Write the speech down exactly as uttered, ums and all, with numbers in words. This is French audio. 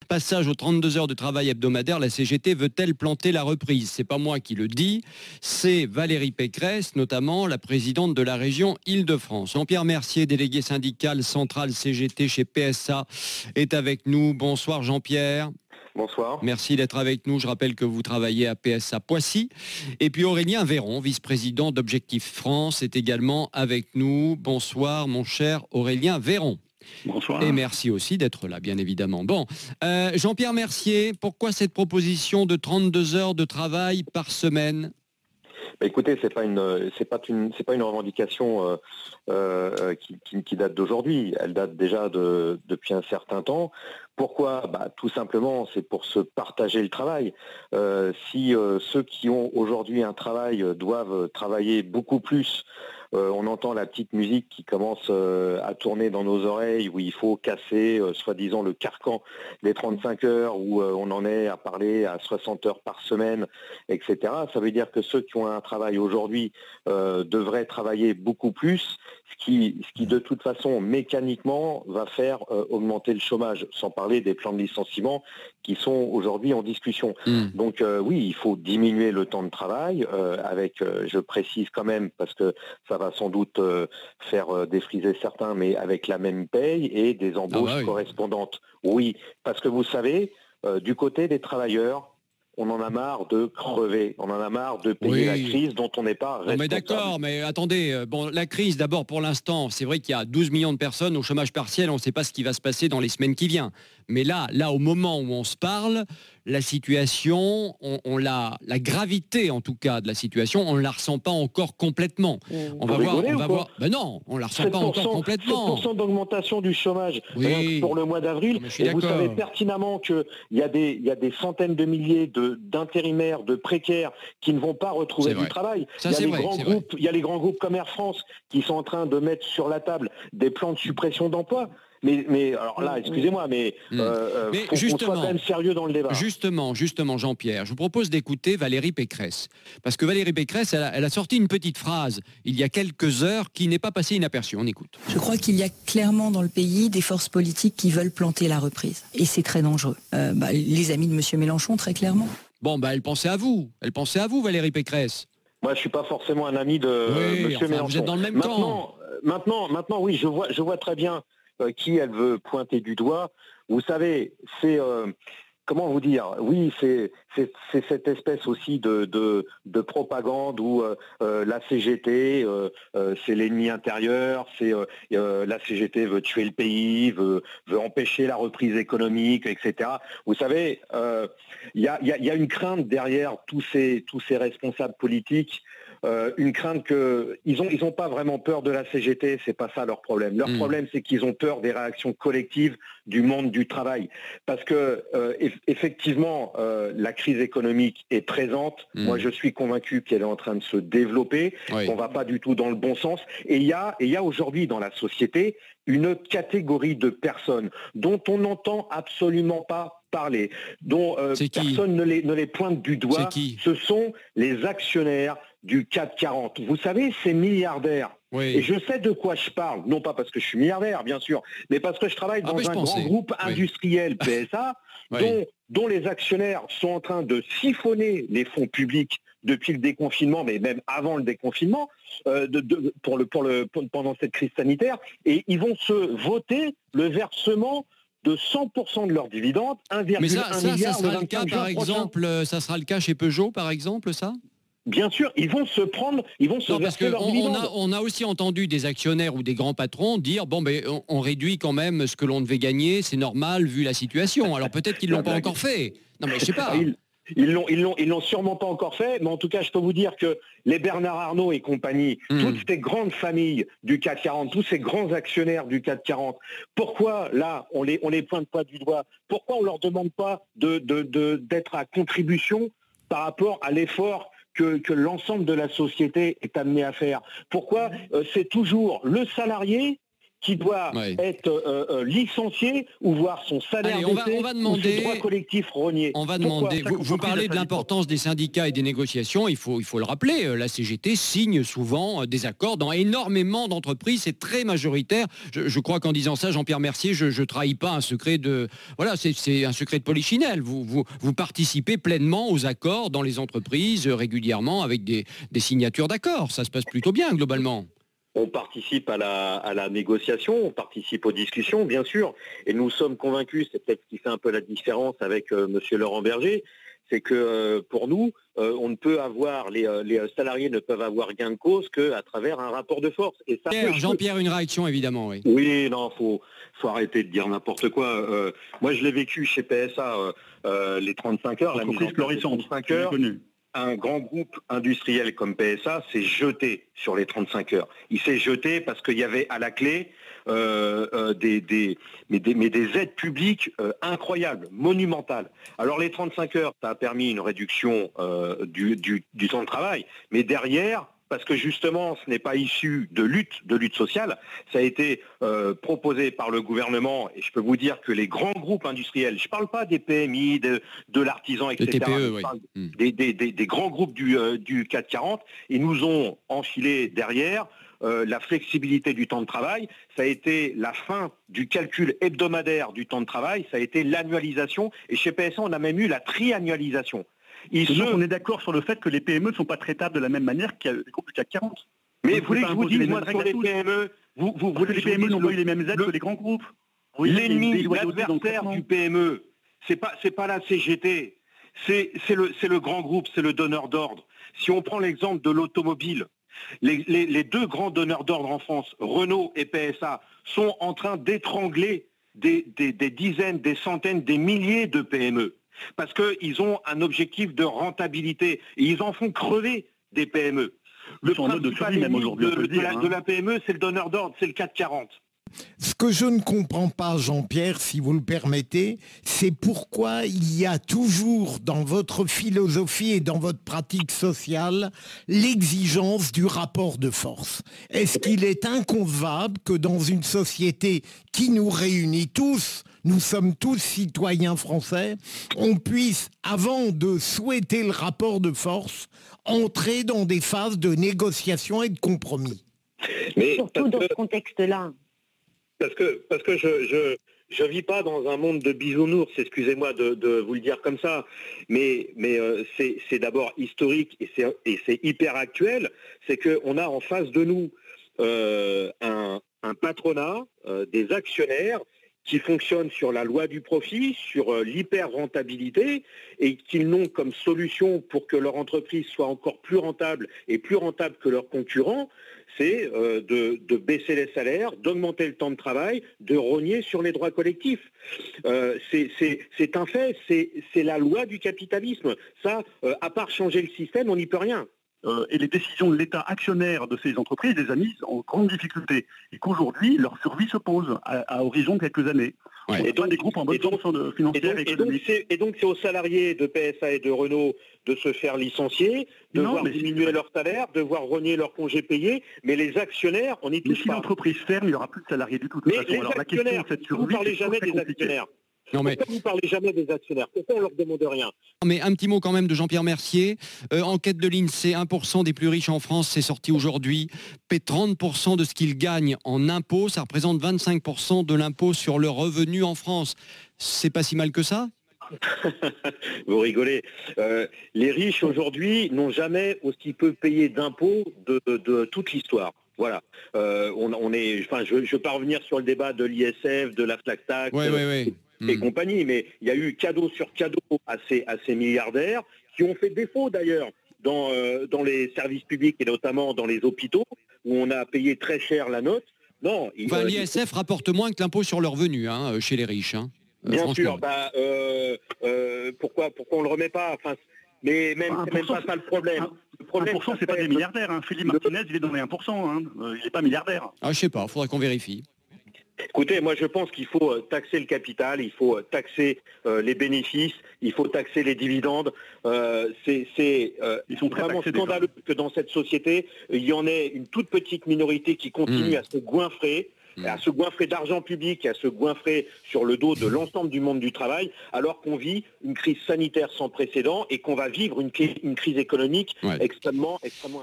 Passage aux trente-deux heures de travail hebdomadaire, la C G T veut-elle planter la reprise? C'est pas moi qui le dis, c'est Valérie Pécresse, notamment la présidente de la région Île-de-France. Jean-Pierre Mercier, délégué syndical central C G T chez P S A, est avec nous. Bonsoir Jean-Pierre. Bonsoir. Merci d'être avec nous. Je rappelle que vous travaillez à P S A Poissy. Et puis Aurélien Véron, vice-président d'Objectif France, est également avec nous. Bonsoir mon cher Aurélien Véron. Bonsoir. Et merci aussi d'être là, bien évidemment. Bon, euh, Jean-Pierre Mercier, pourquoi cette proposition de trente-deux heures de travail par semaine ? Bah écoutez, c'est pas une, c'est pas une, c'est pas une revendication euh, euh, qui, qui, qui date d'aujourd'hui. Elle date déjà de, depuis un certain temps. Pourquoi ? Bah, tout simplement, c'est pour se partager le travail. Euh, si euh, ceux qui ont aujourd'hui un travail euh, doivent travailler beaucoup plus, euh, on entend la petite musique qui commence euh, à tourner dans nos oreilles, où il faut casser, euh, soi-disant, le carcan des trente-cinq heures, où euh, on en est à parler à soixante heures par semaine, et cetera. Ça veut dire que ceux qui ont un travail aujourd'hui euh, devraient travailler beaucoup plus, ce qui, ce qui de toute façon, mécaniquement, va faire euh, augmenter le chômage, sans parler des plans de licenciement qui sont aujourd'hui en discussion. Mmh. Donc euh, oui, il faut diminuer le temps de travail euh, avec, euh, je précise quand même, parce que ça va sans doute euh, faire euh, défriser certains, mais avec la même paye et des embauches ah bah oui. correspondantes. Oui, parce que vous savez, euh, du côté des travailleurs, on en a marre de crever, on en a marre de payer oui. la crise dont on n'est pas responsable. Non mais d'accord, mais attendez, bon, la crise d'abord pour l'instant, c'est vrai qu'il y a douze millions de personnes au chômage partiel, on ne sait pas ce qui va se passer dans les semaines qui viennent. Mais là, là au moment où on se parle, la situation, on, on la, la gravité en tout cas de la situation, on ne la ressent pas encore complètement. Mmh. On va Vous voir, on va quoi voir. Ben non, on la ressent pas encore complètement. sept pour cent d'augmentation du chômage oui. pour le mois d'avril. Et vous savez pertinemment qu'il y a des, il y a des centaines de milliers de, d'intérimaires, de précaires qui ne vont pas retrouver du travail. Ça, il, y a les vrai, grands groupes, il y a les grands groupes comme Air France qui sont en train de mettre sur la table des plans de suppression d'emplois. Mais, mais alors là, excusez-moi, mais il euh, faut qu'on soit quand même sérieux dans le débat. Justement, justement, Jean-Pierre, je vous propose d'écouter Valérie Pécresse. Parce que Valérie Pécresse, elle a, elle a sorti une petite phrase il y a quelques heures qui n'est pas passée inaperçue. On écoute. Je crois qu'il y a clairement dans le pays des forces politiques qui veulent planter la reprise. Et c'est très dangereux. Euh, bah, les amis de M. Mélenchon, très clairement. Bon, bah, elle pensait à vous. Elle pensait à vous, Valérie Pécresse. Moi, je suis pas forcément un ami de oui, M. Enfin, Mélenchon. Vous êtes dans le même maintenant, camp. Maintenant, maintenant, oui, je vois, je vois très bien euh, qui elle veut pointer du doigt. Vous savez, c'est euh, comment vous dire ? Oui, c'est, c'est, c'est cette espèce aussi de, de, de propagande où euh, euh, la C G T, euh, euh, c'est l'ennemi intérieur, c'est euh, euh, la C G T veut tuer le pays, veut, veut empêcher la reprise économique, et cetera. Vous savez, il euh, y, a, y, a, y a une crainte derrière tous ces, tous ces responsables politiques. Euh, une crainte que ils ont ils ont pas vraiment peur de la C G T, c'est pas ça leur problème. Leur mmh. problème, c'est qu'ils ont peur des réactions collectives du monde du travail, parce que euh, eff- effectivement euh, la crise économique est présente. Mmh. Moi, je suis convaincu qu'elle est en train de se développer, oui. qu'on va pas du tout dans le bon sens. Et il y a et il y a aujourd'hui dans la société une catégorie de personnes dont on n'entend absolument pas parler, dont euh, personne ne les, ne les pointe du doigt. Ce sont les actionnaires du C A C quarante. Vous savez, ces milliardaires. Oui. Et je sais de quoi je parle, non pas parce que je suis milliardaire, bien sûr, mais parce que je travaille dans ah, un grand groupe oui. industriel P S A, oui. dont, dont les actionnaires sont en train de siphonner les fonds publics depuis le déconfinement, mais même avant le déconfinement, euh, de, de, pour le, pour le, pour, pendant cette crise sanitaire, et ils vont se voter le versement de cent pour cent de leurs dividendes, un virgule un milliard. Ça sera le cas, par exemple, ça sera le cas chez Peugeot, par exemple, ça ? Bien sûr, ils vont se prendre, ils vont se non, verser leurs on, dividendes. On a, on a aussi entendu des actionnaires ou des grands patrons dire bon ben on, on réduit quand même ce que l'on devait gagner, c'est normal vu la situation. Alors peut-être qu'ils l'ont pas encore fait. Non mais je sais pas. Ils, ils l'ont, ils l'ont, ils l'ont sûrement pas encore fait, mais en tout cas, je peux vous dire que les Bernard Arnault et compagnie, mmh. toutes ces grandes familles du C A C quarante, tous ces grands actionnaires du C A C quarante, pourquoi là on les, on les pointe pas du doigt ? Pourquoi on leur demande pas de, de, de, d'être à contribution par rapport à l'effort Que, que l'ensemble de la société est amené à faire. Pourquoi euh, c'est toujours le salarié qui doit Ouais. être euh, euh, licencié ou voir son salaire Allez, on va- baisser on va ou demander- ses droits collectifs reniés. On va Pourquoi demander. Vous, vous parlez de l'importance des syndicats et des négociations. Il faut, il faut le rappeler. euh, La C G T signe souvent euh, des accords dans énormément d'entreprises. C'est très majoritaire. Je, je crois qu'en disant ça, Jean-Pierre Mercier, je ne trahis pas un secret de. Voilà, c'est- c'est un secret de polichinelle. Vous, vous, vous participez pleinement aux accords dans les entreprises euh, régulièrement avec des, des signatures d'accords. Ça se passe plutôt bien globalement. On participe à la, à la négociation, on participe aux discussions, bien sûr, et nous sommes convaincus, c'est peut-être ce qui fait un peu la différence avec euh, M. Laurent Berger, c'est que euh, pour nous, euh, on ne peut avoir, les, euh, les salariés ne peuvent avoir gain de cause qu'à travers un rapport de force. Et ça Pierre, peut- Jean-Pierre, une réaction évidemment, oui. Oui, non, faut, faut arrêter de dire n'importe quoi. Euh, moi, je l'ai vécu chez P S A, euh, euh, les trente-cinq heures, la mise en Entreprise place des florissante, trente-cinq je l'ai heures. connue. Un grand groupe industriel comme P S A s'est jeté sur les trente-cinq heures. Il s'est jeté parce qu'il y avait à la clé euh, euh, des, des, mais des, mais des aides publiques euh, incroyables, monumentales. Alors les trente-cinq heures, ça a permis une réduction euh, du, du, du temps de travail, mais derrière, parce que justement ce n'est pas issu de lutte, de lutte sociale, ça a été euh, proposé par le gouvernement, et je peux vous dire que les grands groupes industriels, je ne parle pas des P M I, de, de l'artisan, et cetera, T P E, je oui. parle Mm. des, des, des, des grands groupes du, euh, du C A C quarante, ils nous ont enfilé derrière euh, la flexibilité du temps de travail, ça a été la fin du calcul hebdomadaire du temps de travail, ça a été l'annualisation, et chez P S A, on a même eu la triannualisation. Ils Donc se... on est d'accord sur le fait que les P M E ne sont pas traitables de la même manière que les groupes du C A C quarante. Mais Vous vous voulez ne que je pouvez vous pas dise, imposer moi, les mêmes sur les règles à P M E, vous, vous, vous Parce que voulez les que je vous P M E dise n'ont le- pas eu les mêmes aides le- que les grands groupes. Oui, il y a une L'ennemi, déloyauté dans le l'adversaire traitement. du P M E, c'est pas, c'est pas la C G T, c'est, c'est le, c'est le grand groupe, c'est le donneur d'ordre. Si on prend l'exemple de l'automobile, les, les- les deux grands donneurs d'ordre en France, Renault et P S A, sont en train d'étrangler des, des- des dizaines, des centaines, des milliers de P M E. Parce qu'ils ont un objectif de rentabilité. Et ils en font crever des P M E. Ils sont en mode de principal survie, même ennemi aujourd'hui, on de, peut le de dire, la, hein. de la P M E, c'est le donneur d'ordre, c'est le C A C quarante. Ce que je ne comprends pas, Jean-Pierre, si vous le permettez, c'est pourquoi il y a toujours dans votre philosophie et dans votre pratique sociale l'exigence du rapport de force. Est-ce qu'il est inconcevable que dans une société qui nous réunit tous, nous sommes tous citoyens français, on puisse, avant de souhaiter le rapport de force, entrer dans des phases de négociation et de compromis? Mais Surtout dans ce contexte-là. Parce que, parce que je je, je vis pas dans un monde de bisounours, excusez-moi de, de vous le dire comme ça, mais, mais euh, c'est, c'est d'abord historique et c'est, et c'est hyper actuel, c'est qu'on a en face de nous euh, un, un patronat, euh, des actionnaires qui fonctionnent sur la loi du profit, sur euh, l'hyper-rentabilité, et qu'ils n'ont comme solution pour que leur entreprise soit encore plus rentable et plus rentable que leurs concurrents, c'est euh, de, de baisser les salaires, d'augmenter le temps de travail, de rogner sur les droits collectifs. Euh, c'est, c'est, c'est un fait, c'est, c'est la loi du capitalisme. Ça, euh, à part changer le système, on n'y peut rien. Euh, et les décisions de l'État actionnaire de ces entreprises les a mises en grande difficulté. Et qu'aujourd'hui, leur survie se pose à, à horizon de quelques années. Ouais. On n'est pas des groupes en bonne et donc- condition de- Et financière donc, et et, donc, économique. c'est, et donc c'est aux salariés de P S A et de Renault de se faire licencier, de Non, voir mais si- diminuer leur salaire, de voir rogner leurs congés payés, mais les actionnaires, on n'y Mais touche si pas. l'entreprise ferme, il n'y aura plus de salariés du tout. De toute Mais façon. les Alors la question actionnaires, de cette vous ne survie, parlez c'est jamais très des compliqué. actionnaires. Non mais, Pourquoi vous ne parlez jamais des actionnaires? Pourquoi on leur demande rien? mais un petit mot quand même de Jean-Pierre Mercier. Euh, enquête de l'INSEE, un pour cent des plus riches en France, c'est sorti aujourd'hui, paient trente pour cent de ce qu'ils gagnent en impôts. Ça représente vingt-cinq pour cent de l'impôt sur le revenu en France. C'est pas si mal que ça? Vous rigolez. Euh, les riches aujourd'hui n'ont jamais aussi peu payé d'impôts de, de- de toute l'histoire. Voilà. Euh, on, on est, enfin, je ne veux pas revenir sur le débat de l'I S F, de la flat tax Oui, oui, oui. et Hmm. compagnie, mais il y a eu cadeau sur cadeau à ces, à ces milliardaires qui ont fait défaut d'ailleurs dans, euh, dans les services publics et notamment dans les hôpitaux où on a payé très cher la note. Non, il- Enfin, euh, l'I S F rapporte moins que l'impôt sur le revenu hein, euh, chez les riches. Hein. Euh, Bien franchement. sûr, bah, euh, euh, pourquoi, pourquoi on le remet pas enfin, mais même, Un c'est même pour pas cent, ça le problème. un- Le un problème, pour cent, ça c'est pas fait- des milliardaires. Hein. Philippe Martinez, il est dans les un pour cent. Hein. Euh, il n'est pas milliardaire. Ah, je sais pas, faudrait qu'on vérifie. Écoutez, moi je pense qu'il faut euh, taxer le capital, il faut euh, taxer euh, les bénéfices, il faut taxer les dividendes. Euh, c'est c'est, euh, Ils sont très vraiment taxés déjà. scandaleux que dans cette société, il y en ait une toute petite minorité qui continue Mmh. à se goinfrer. mmh. à se goinfrer d'argent public, à se goinfrer sur le dos de l'ensemble du monde du travail, alors qu'on vit une crise sanitaire sans précédent et qu'on va vivre une, une crise économique ouais. extrêmement, extrêmement